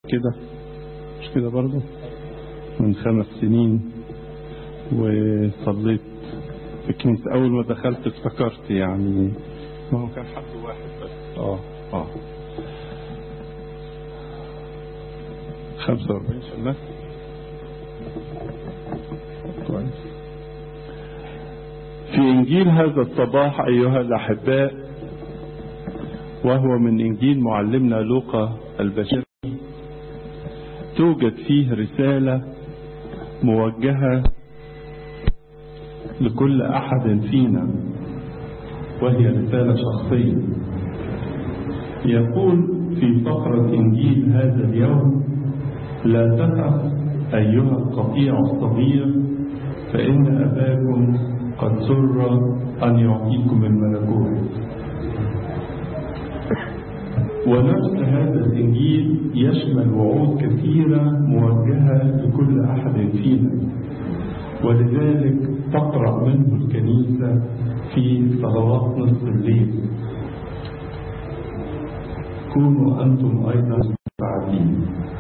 كده مش كده برضه من 5 سنين، وصليت في الكنيسة. أول ما دخلت افتكرت يعني ما هو كان حد واحد بس 45 شمس كويس. في إنجيل هذا الصباح أيها الأحباء، وهو من إنجيل معلمنا لوقا البشري، توجد فيه رسالة موجهة لكل أحد فينا، وهي رسالة شخصية. يقول في فقرة إنجيل هذا اليوم: لا تخف أيها القطيع الصغير، فإن أباكم قد سر أن يعطيكم الملكوت. ونفس هذا الإنجيل يشمل وعود كثيرة موجهة لكل أحد فينا، ولذلك تقرأ منه الكنيسة في صلوات نصف الليل: كونوا أنتم أيضا مستعدين.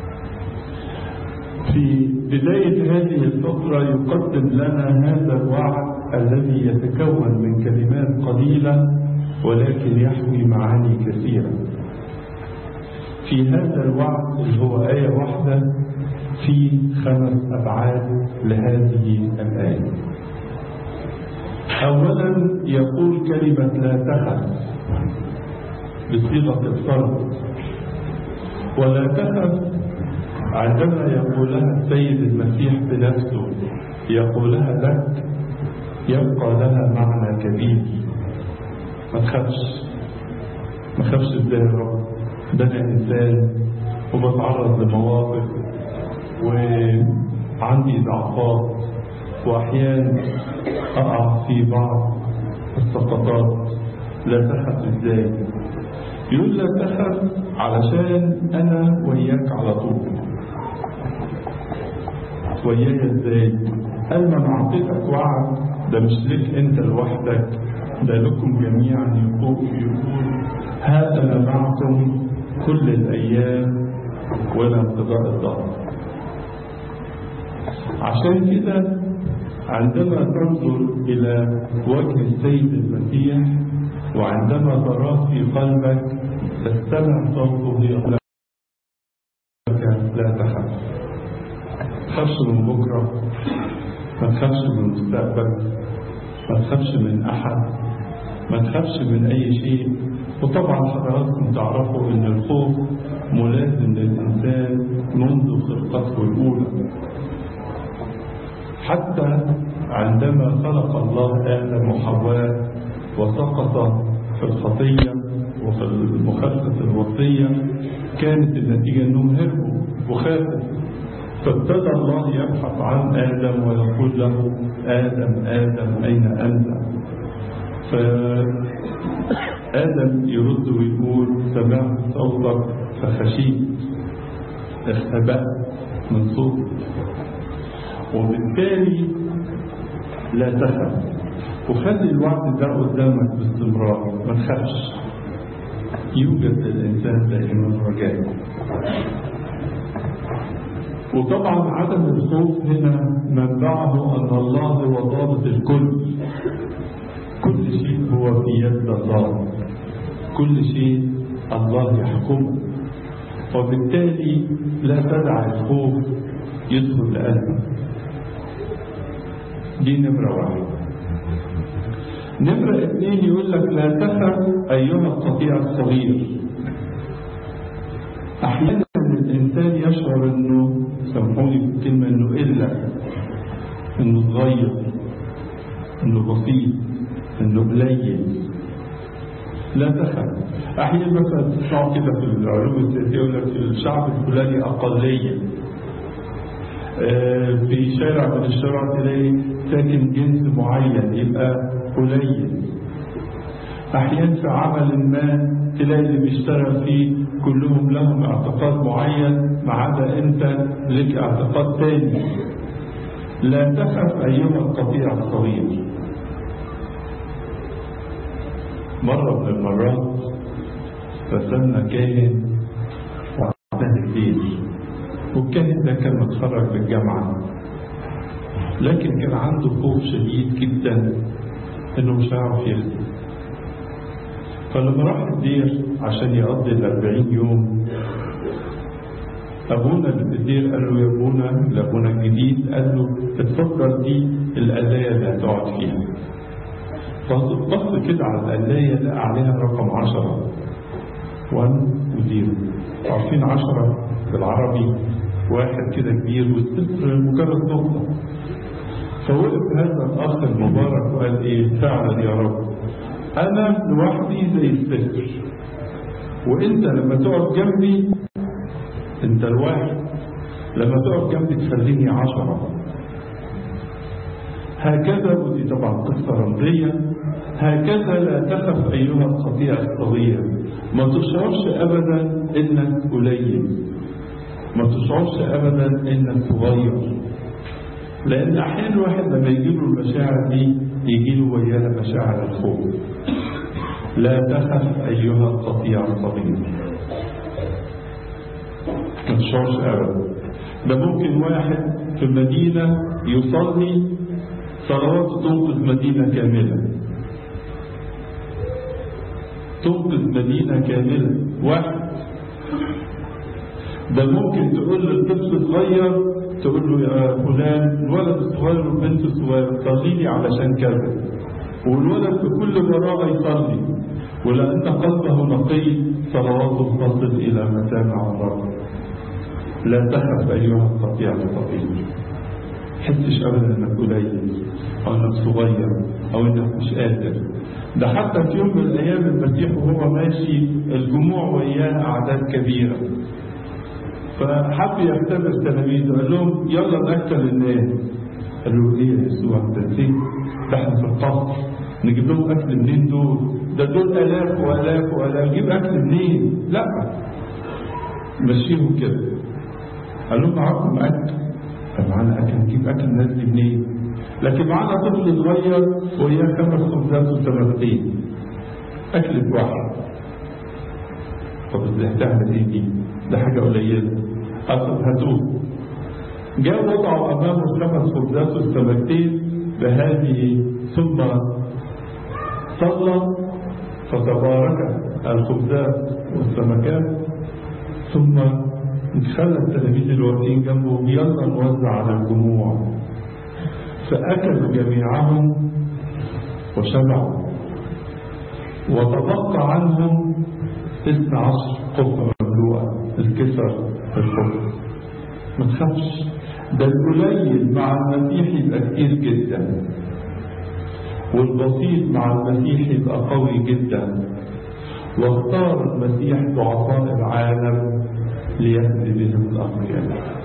في بداية هذه الفترة يقدم لنا هذا الوعد الذي يتكون من كلمات قليلة ولكن يحوي معاني كثيرة. في هذا الوعد اللي هو آية واحدة في 5 أبعاد لهذه الآية. أولا يقول كلمة لا تخف بصيغة الفرد، ولا تخف عندما يقولها السيد المسيح بنفسه، يقولها لك، يبقى لها معنى كبير. ما تخافش ازاي يا رب؟ ده انا انسان وبتعرض لمواقف وعندي ضعفات، واحيانا اقع في بعض السقطات. لا تخف ازاي؟ يقول لا تخف علشان انا وياك على طول. وياي ازاي؟ قال ما اعطيتك وعد، ده مش لك انت لوحدك، ده لكم جميعا. يقول ها انا معكم كل الايام ولا انقضاء الظهر. عشان كده عندما تنظر الى وجه السيد المسيح وعندما تراه في قلبك تستمع صوته يقول لك لا تخف. ما تخافش من بكره، ما تخافش من المستقبل، ما تخافش من احد، ما تخافش من اي شيء. وطبعا حضراتكم تعرفوا ان الخوف ملازم للانسان منذ خلقته الاولى. حتى عندما خلق الله آدم وحواء وسقط في الخطية وفي مخالفة الوصية، كانت النتيجة انهم هربوا وخافوا. فابتدى الله يبحث عن آدم ويقول له: آدم آدم أين أنت؟ فآدم يرد ويقول: سمعت صوتك فخشيت، اختبأت من صوتك. وبالتالي لا تخف، وخلي الوعد ده قدامك باستمرار. ما تخافش، يوجد للإنسان دائما رجاء. وطبعا عدم الخوف هنا منبعه أن الله هو ضابط الكل. كل شيء هو في يد الله، كل شيء الله يحكمه، وبالتالي لا تدع الخوف يدخل لقلبك. دي نمرة 1. نمرة 2 يقول لك لا تخف أيها القطيع الصغير. أحيانا الإنسان يشعر أنه، سامحوني في الكلمة، أنه إلا، أنه صغير، أنه بسيط، أنه قليل. لا تخف. أحيانا مثلا تسمعوا كده في العلوم السياسية يقول لك الشعب الفلاني أقلية. في شارع من الشوارع تلاقي ساكن جنس معين يبقى قليل. أحيانا في عمل ما تلاقي اللي بيشتغل فيه كلهم لهم اعتقاد معين، ما عدا أنت لك اعتقاد تاني. لا تخف أيها القطيع الصغير. مرة من المرات رسمنا كاهن وعمل الليل والكاهن ده كان متخرج من الجامعة، لكن كان عنده خوف شديد جدا انه مش هيعرف يخدم. فلما راح الدير عشان يقضي 40 يوم، ابونا اللي في الدير قال له يا ابونا، لابونا الجديد قال له اتفضل دي القلاية اللي هتقعد فيها. فبص كده على القلاية لقى عليها رقم 10 1 و0. عارفين 10 بالعربي واحد كده كبير والصفر مجرد نقطة. فوقف هذا الأخ المبارك وقال إيه؟ فعلا يا رب أنا لوحدي زي الصفر، وإنت لما تقف جنبي أنت الواحد، لما تقف جنبي تخليني 10. هكذا، ودي طبعا قصة رمزية، هكذا لا تخف أيها القطيع الصغير، ما تشعرش أبدا إنك قليل، ما تشعرش أبدا إنك صغير، لأن أحيانا الواحد لما يجيله المشاعر دي يجيله وياها مشاعر الخوف. لا تخف أيها القطيع الصغير، ما تشعرش أبدا. ده ممكن واحد في المدينة يصلي صلوات تنقذ مدينة كاملة، تنقذ مدينة كاملة. واحد ده ممكن تقول للطفل صغير، تقول له يا فلان الولد الصغير والبنت الصغير صلي لي علشان كذا، والولد في كل براءة يصلي، ولأن قلبه نقي صلواته تصل إلى مسامع الله. لا تخف أيها القطيع الصغير، حسش أبدا إنك قليل أو إنك صغير أو إنك مش قادر. ده حتى في يوم من الأيام المسيح وهو ماشي الجموع وإياه أعداد كبيرة، فحب يختبر تلاميذه، قال لهم يلا نأكل الناس. قالوا ايه يا يسوع انت نسيت؟ ده احنا في القصر نجيب لهم اكل منين دول؟ ده دول الاف والاف والاف، نجيب اكل منين؟ لا مشيهم كده. قال لهم معاكم اكل؟ معانا اكل، نجيب اكل الناس دي منين؟ لكن معانا طفل صغير وياه 5 خبزات وسمكتين، اكلة واحد. طب ازاي هتعمل ايه دي؟ ده حاجة قليلة. هاتوه. جاء وضعوا أمامه 5 خبزات والسمكتين بهذه، ثم صلى فتبارك الخبزات والسمكات، ثم خلى التلاميذ الواقفين جنبه يلا نوزع على الجموع، فأكلوا جميعهم وشبعوا، وتبقى عنهم 12 قفة مملوءة الكسر الخبز. ما تخافش، ده القليل مع المسيح يبقى كتير جدا، والبسيط مع المسيح يبقى قوي جدا. واختار المسيح ضعفاء العالم ليهدي بهم الأقوياء.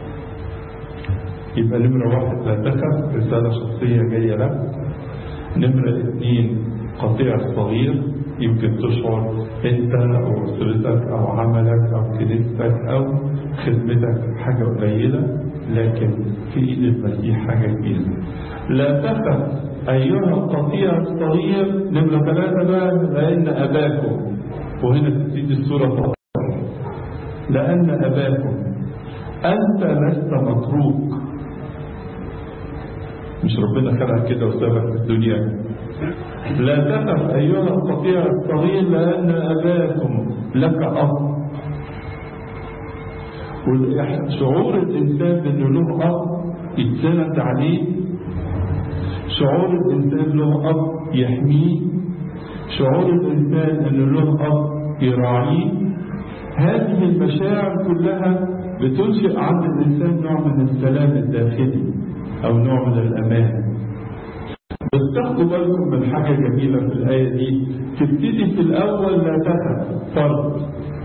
يبقى نمرة 1 لا تخف، رسالة شخصية جاية لك. نمرة 2 قطيع الصغير، يمكن تشعر انت او اسرتك او عملك او كنيستك او خدمتك حاجة قليلة، لكن في ايد المسيح حاجة كبيرة. لا تخف ايها القطيع الصغير. نمرة 3 بقى لان اباكم، وهنا تبتدي الصورة فقط. لان اباكم، انت لست متروك. مش ربنا خلق كده وسابك في الدنيا. لا تخف أيها القطيع الصغير لأن أباكم لك أب. شعور الإنسان أنه له أب يتسند عليه، شعور الإنسان له أب يحميه، شعور الإنسان أنه له أب يراعيه، هذه المشاعر كلها بتنشئ عند الإنسان نوع من السلام الداخلي أو نوع من الأمان. بس تاخدوا بالكم من حاجة جميلة في الآية دي، تبتدي في الأول لا تخف فرد،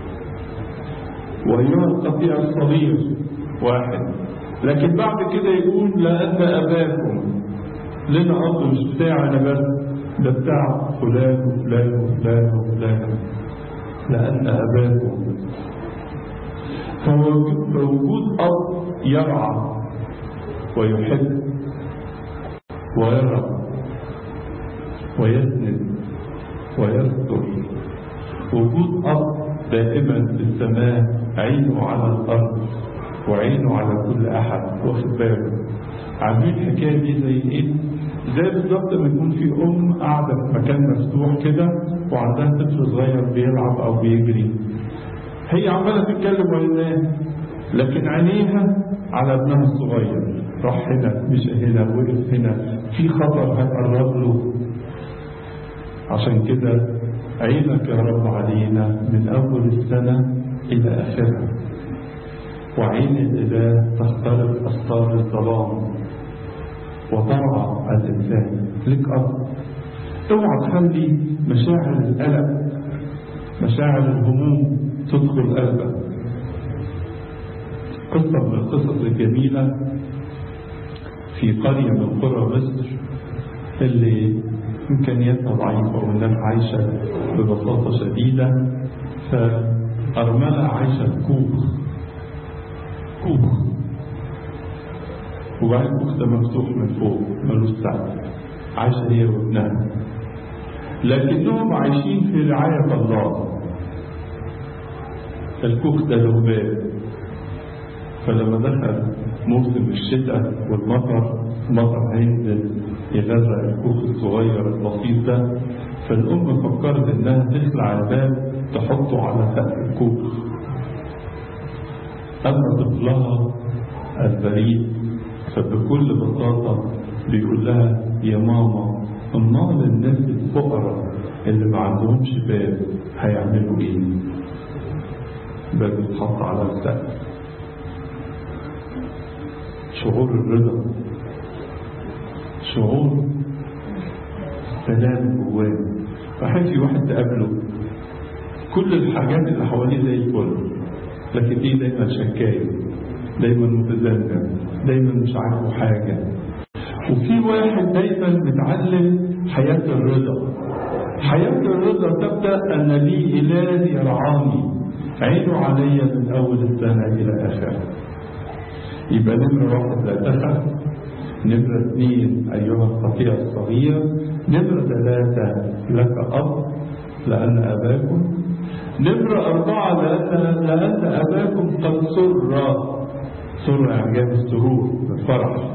وأيها القطيع الصغير 1، لكن بعد كده يقول لأن أباكم. لنا أب مش بتاعنا بس، ده بتاع فلان وفلان وفلان وفلان. لأن أباكم، فوجود أب يرعى ويحب ويرى ويسند ويستر. وجود أب دائما في السماء عينه على الأرض وعينه على كل أحد واخد باله. عارفين الحكاية دي زي إيه؟ زي بالظبط لما يكون في قاعدة في مكان مفتوح كده وعندها طفل صغير بيلعب أو بيجري، هي عمالة تتكلم وياه لكن عينيها على ابنها الصغير، راح هنا مشى هنا وقف هنا، في خطر هيقرب له. عشان كده عينك يا رب علينا من أول السنة إلى آخرها، وعين الإله تخترق أسطار الظلام وترعى الإنسان. لك أرض، اوعى تخلي مشاعر القلق مشاعر الهموم تدخل قلبك. قصة من القصص الجميلة في قرية من قرى مصر اللي إمكانياتها ضعيفة والناس عايشة ببساطة شديدة، فأرملة عايشة في كوخ وبعد الكوخ ده مفتوح من فوق ملوش سقف، عايشة هي وابنها، لكنهم عايشين في رعاية الله. الكوخ ده له باب، فلما دخل موسم الشتاء المطر هينزل يغرق الكوخ الصغير البسيط ده، فالأم فكرت إنها تخلع الباب تحطه على سقف الكوخ. أما طفلها البريء فبكل بساطة بيقول لها يا ماما، امال الناس الفقراء اللي ما عندهمش باب هيعملوا ايه؟ باب يتحط على السقف. شعور الرضا، شعور سلام جواه. واحد في واحد تقابله كل الحاجات اللي حواليه زي الفل، لكن ايه؟ دايما شكاية، دايما متذنب، دايما مش عارفه حاجة. وفي واحد دايما متعلم حياة الرضا. حياة الرضا تبدأ أن لي إله يرعاني، عينه علي من أول السنة إلى آخرها. يبقى نمرة 1 لا تخف، نمرة 2 أيها القطيع الصغير، نمرة 3 لك أب لأن أباكم، نمرة 4 لأن أباكم قد سر يعني جاب السرور بالفرح.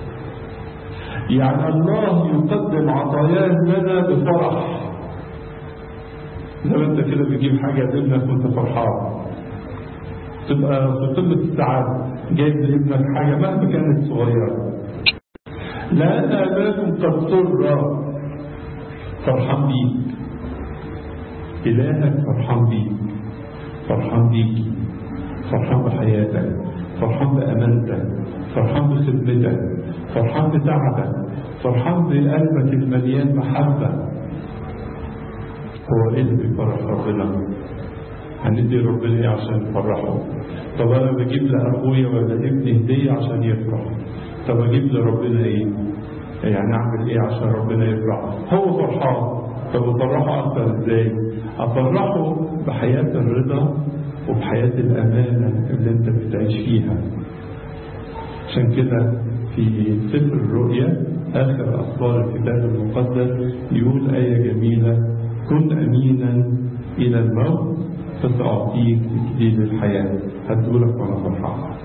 يعني الله يقدم عطاياه لنا بفرح. لو انت كده بتجيب حاجة لابنك وانت فرحان تبقى في قمة السعادة، جايب لابنك حاجة مهما كانت صغيرة. لأن أباكم قد سر، فرحان بيك، إلهك فرحان بيك، فرحان بيك، فرحان بحياتك، فرحان بأمانتك، فرحان بخدمتك، فرحان بتعبك، فرحان بقلبك المليان محبة. هو ايه اللي بيفرح ربنا؟ هندي ربنا ايه عشان نفرحه؟ طب انا بجيب لأخويا ولا ابني هدية عشان يفرح، طب اجيب لربنا ايه؟ يعني اعمل ايه عشان ربنا يفرح؟ هو فرحان، طب افرحه اكتر ازاي؟ افرحه بحياة الرضا وبحياة الأمانة اللي انت بتعيش فيها. عشان كده في سفر الرؤيا آخر أسفار الكتاب المقدس يقول آية جميلة: كن أمينا إلى الموت فسأعطيك إكليل الحياة. هدولك وأنا فرحان.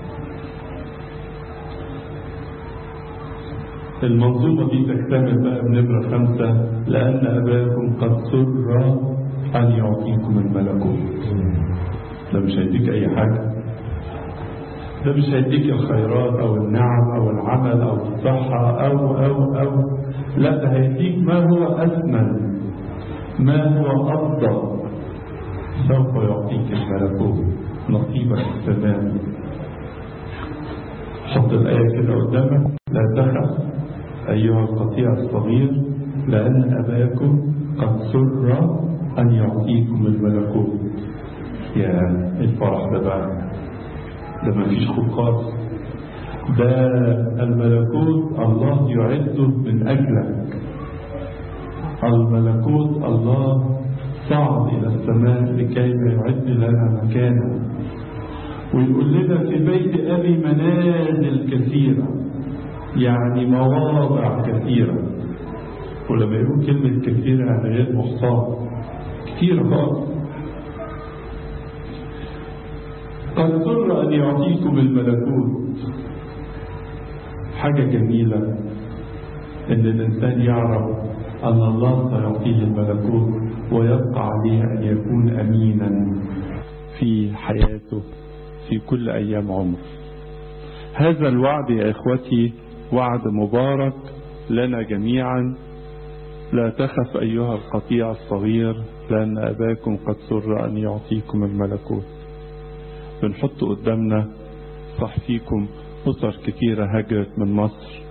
المنظومة دي تكتمل بقى بنمرة 5: لأن أباكم قد سر أن يعطيكم الملكوت. ده مش هيديك أي حاجة، ده مش هيديك الخيرات أو النعم أو العمل أو الصحة أو لا، ده هيديك ما هو أثمن، ما هو أفضل. سوف يعطيك الملكوت، نصيبك التمام. حط الآية كده قدامك: لا تخف أيها القطيع الصغير لأن أباكم قد سر أن يعطيكم الملكوت. يا الفرح ده بقى، ده ما فيش خوف خالص، ده الملكوت الله يعده من أجلك. الملكوت الله صعد إلى السماء لكي يعد لنا مكانا، ويقول لنا في بيت أبي منازل كثيرة، يعني مواضع كثيرة. ولما يقول كلمة كثيرة يعني غير محصاة، كثيرة خالص. قد سر أن يعطيكم الملكوت. حاجة جميلة إن الإنسان يعرف أن الله سيعطيه الملكوت، ويبقى عليه أن يكون أمينا في حياته في كل أيام عمره. هذا الوعد يا إخوتي وعد مبارك لنا جميعا. لا تخف أيها القطيع الصغير، لأن أباكم قد سر أن يعطيكم الملكوت. بنحط قدامنا صح فيكم أسر كثيرة هجرت من مصر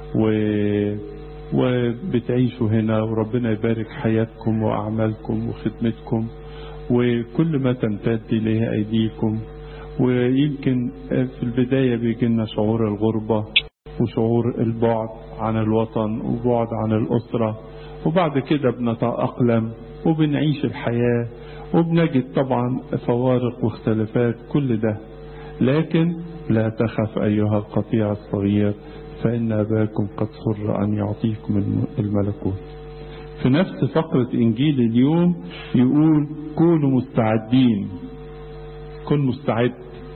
وبتعيشوا هنا، وربنا يبارك حياتكم وأعمالكم وخدمتكم وكل ما تمتد إليه أيديكم. ويمكن في البداية بيجينا شعور الغربة وشعور البعد عن الوطن وبعد عن الأسرة، وبعد كده بنتأقلم وبنعيش الحياة وبنجد طبعا فوارق واختلافات كل ده. لكن لا تخف أيها القطيع الصغير، فإن أباكم قد سر أن يعطيكم الملكوت. في نفس فقرة إنجيل اليوم يقول كونوا مستعدين. كن مستعد،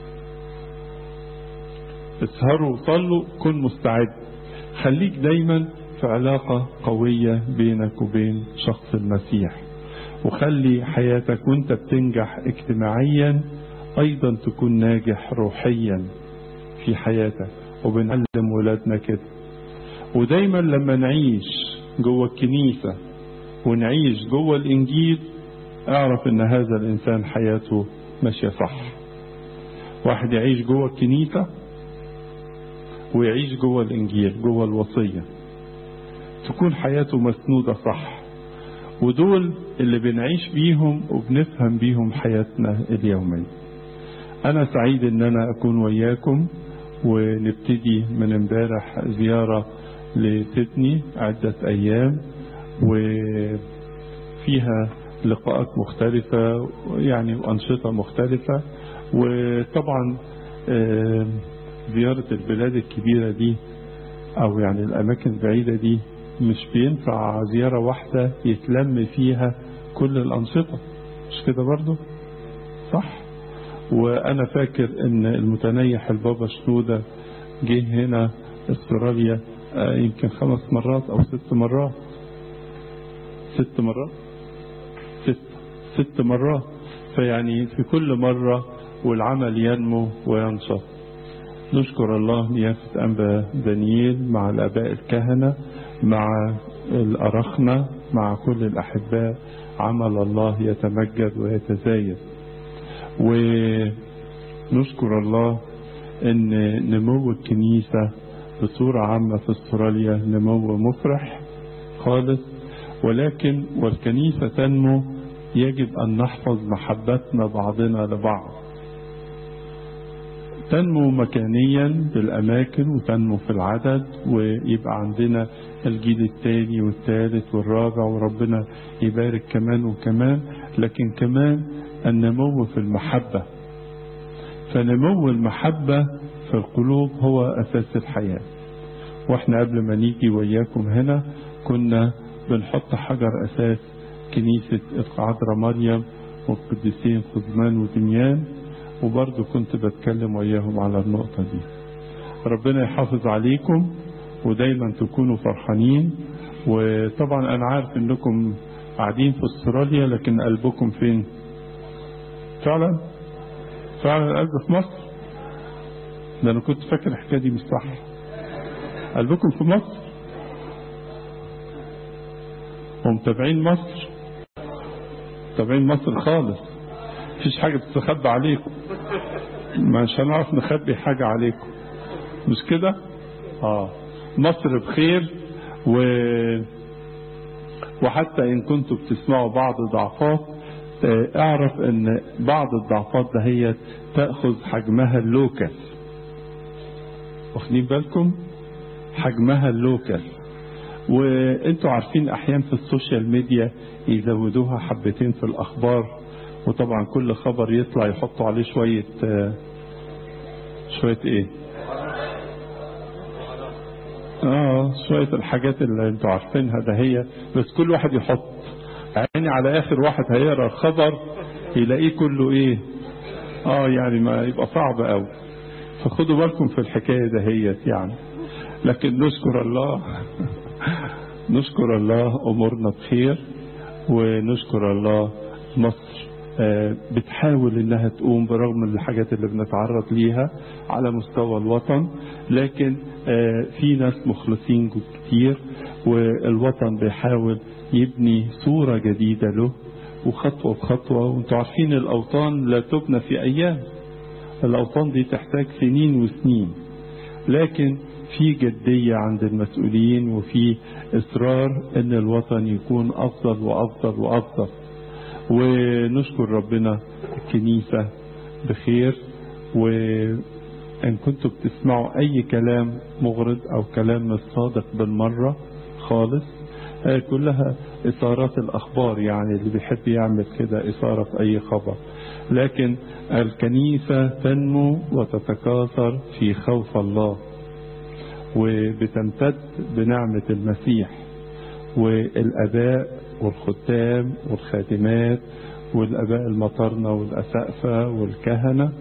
اسهروا وصلوا، كن مستعد. خليك دايما في علاقة قوية بينك وبين شخص المسيح، وخلي حياتك وانت بتنجح اجتماعيا ايضا تكون ناجح روحيا في حياتك. وبنعلم ولادنا كده. ودايما لما نعيش جوه الكنيسة ونعيش جوه الانجيل اعرف ان هذا الانسان حياته ماشية صح. واحد يعيش جوه الكنيسة ويعيش جوه الانجيل جوه الوصية تكون حياته مسنودة صح. ودول اللي بنعيش بيهم وبنفهم بيهم حياتنا اليومية. أنا سعيد إن أنا أكون وياكم، ونبتدي من امبارح زيارة لسيدني عدة أيام، وفيها لقاءات مختلفة يعني وأنشطة مختلفة. وطبعا زيارة البلاد الكبيرة دي أو يعني الأماكن البعيدة دي مش بينفع زيارة واحدة يتلم فيها كل الأنشطة، مش كده برضو صح؟ وأنا فاكر إن المتنيح البابا شنودة جه هنا استراليا يمكن 5 مرات أو 6 مرات. 6 مرات 6 مرات. فيعني في كل مرة والعمل ينمو وينشط. نشكر الله نيافة أنبا دانييل مع الآباء الكهنة مع الأرخنة مع كل الأحباء. عمل الله يتمجد ويتزايد. ونشكر الله أن نمو الكنيسة بصورة عامة في استراليا نمو مفرح خالص. ولكن والكنيسة تنمو يجب أن نحفظ محبتنا بعضنا لبعض. تنمو مكانيا بالأماكن وتنمو في العدد، ويبقى عندنا الجيل الثاني والثالث والرابع وربنا يبارك كمان وكمان. لكن كمان النمو في المحبة. فنمو المحبة في القلوب هو أساس الحياة. واحنا قبل ما نيجي وياكم هنا كنا بنحط حجر أساس كنيسة العذراء مريم والقديسين قزمان ودميان، وبرضو كنت بتكلم وياهم على النقطة دي. ربنا يحافظ عليكم ودايما تكونوا فرحانين. وطبعا أنا عارف أنكم قاعدين في استراليا لكن قلبكم فين؟ فعلا القلب في مصر. ده أنا كنت فاكر الحكاية دي مش صح. قلبكم في مصر ومتابعين مصر، متابعين مصر خالص. مفيش حاجة بتستخبى عليكم، مش هنعرف نخبي حاجة عليكم، مش كده؟ مصر بخير. وحتى إن كنتوا بتسمعوا بعض ضعفات اعرف ان بعض الضعفات ده هي تأخذ حجمها اللوكال. واخدين بالكم؟ حجمها اللوكال. وانتوا عارفين احيانا في السوشيال ميديا يزودوها حبتين في الاخبار، وطبعا كل خبر يطلع يحطوا عليه شوية ايه شوية الحاجات اللي انتوا عارفينها ده هي. بس كل واحد يحط عيني على اخر واحد هيقرأ الخبر يلاقيه كله ايه يعني ما يبقى صعب قوي، فخدوا بالكم في الحكاية دهيت يعني. لكن نشكر الله نشكر الله أمورنا بخير، ونشكر الله مصر بتحاول انها تقوم برغم الحاجات اللي بنتعرض ليها على مستوى الوطن، لكن في ناس مخلصين كتير، والوطن بيحاول يبني صورة جديدة له وخطوة بخطوة. وانتوا عارفين الأوطان لا تبنى في أيام، الأوطان دي تحتاج سنين وسنين، لكن في جدية عند المسؤولين وفي إصرار ان الوطن يكون أفضل وأفضل وأفضل. ونشكر ربنا الكنيسة بخير، وإن كنتوا بتسمعوا أي كلام مغرض أو كلام مش صادق بالمرة خالص، كلها إثارات الأخبار، يعني اللي بيحب يعمل كده إثارة في أي خبر. لكن الكنيسة تنمو وتتكاثر في خوف الله، وبتمتد بنعمة المسيح، والآباء والختام والخادمات والآباء المطرنة والأسقفة والكهنة،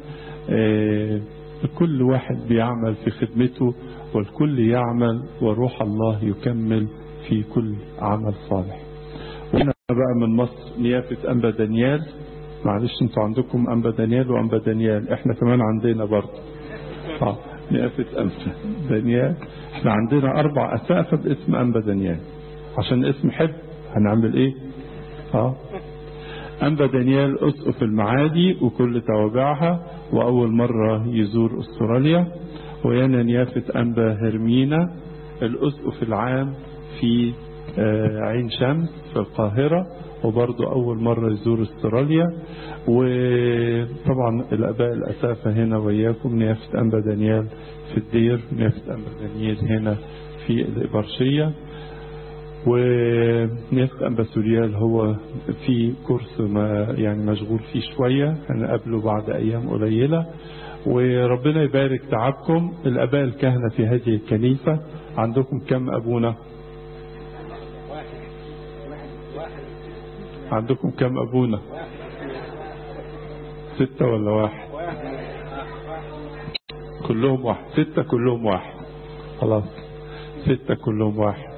كل واحد بيعمل في خدمته، والكل يعمل وروح الله يكمل في كل عمل صالح. وهنا بقى من مصر نيافة أنبا دانيال. معلش انتوا عندكم أنبا دانيال وأنبا دانيال، احنا كمان عندنا برضه نيافة أنبا دانيال. احنا عندنا 4 أسقفة باسم أنبا دانيال، عشان اسم حب هنعمل ايه؟ أنبا دانيال أسقف المعادي وكل توابعها، وأول مرة يزور أستراليا. ويانا نيافة أنبا هرمينا الأسقف العام في عين شمس في القاهرة، وبرضو أول مرة يزور أستراليا. وطبعا الآباء الأسافة هنا وياكم، نيافة أنبا دانيال في الدير، نيافة أنبا دانيال هنا في الإبرشية، ونيافة أنبا سوريال هو في كورس يعني مشغول فيه شوية، هنقابله بعد أيام قليلة. وربنا يبارك تعبكم. الآباء الكهنة في هذه الكنيسة عندكم كم أبونا؟ عندكم كم أبونا؟ 6 ولا 1؟ كلهم 1. 6 كلهم 1. خلاص 6 كلهم 1.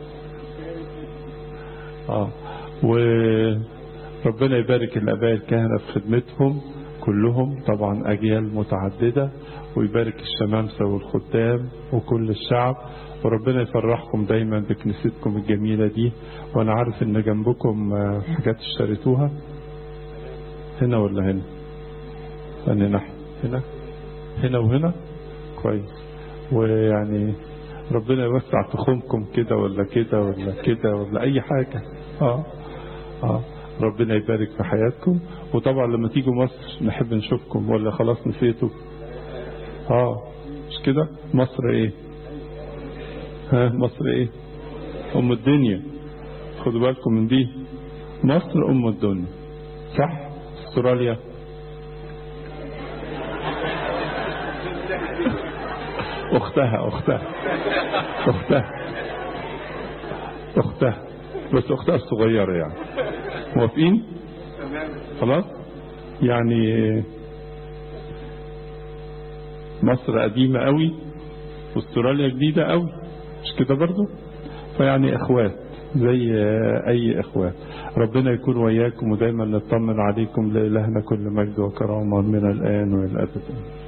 وربنا يبارك الآباء الكهنة في خدمتهم كلهم، طبعا أجيال متعددة، ويبارك الشمامسة والخدام وكل الشعب. وربنا يفرحكم دايما بكنيستكم الجميلة دي. وأنا عارف إن جنبكم حاجات اشتريتوها، هنا ولا هنا؟ أنا ناحية هنا وهنا، كويس. ويعني ربنا يوسع تخومكم كده ولا كده ولا كده ولا أي حاجة. ربنا يبارك في حياتكم. وطبعا لما تيجوا مصر نحب نشوفكم، ولا خلاص نسيتوا؟ مش كده؟ مصر ايه؟ مصر ايه؟ ام الدنيا. خدوا بالكم من دي، مصر ام الدنيا، صح؟ استراليا اختها بس اختها الصغيرة يعني. موافقين؟ خلاص. يعني مصر قديمة قوي واستراليا جديدة قوي، مش كده برضو؟ فيعني اخوات زي اي اخوات. ربنا يكون وياكم ودايما نطمن عليكم. لإلهنا كل مجد وكرامة من الآن والى الأبد.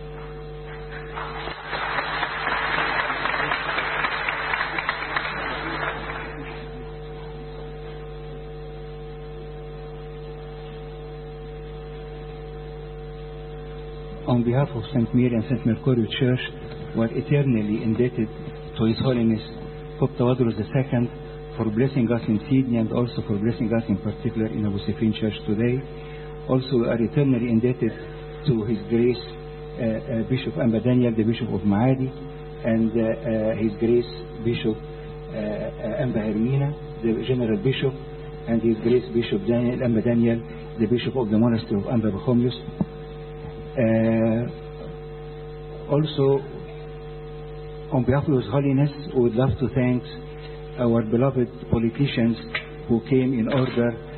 On behalf of St. Mary and St. Mercurial Church, we are eternally indebted to His Holiness Pope Tawadros II for blessing us in Sydney and also for blessing us in particular in Abu Sifin Church today. Also, we are eternally indebted to His Grace Bishop Anba Daniel, the Bishop of Maadi, and His Grace Bishop Anba Hermina, the General Bishop, and His Grace Bishop Anba Daniel, the Bishop of the Monastery of Anba Bachomyus. Also, on behalf of His Holiness, we would love to thank our beloved politicians who came in order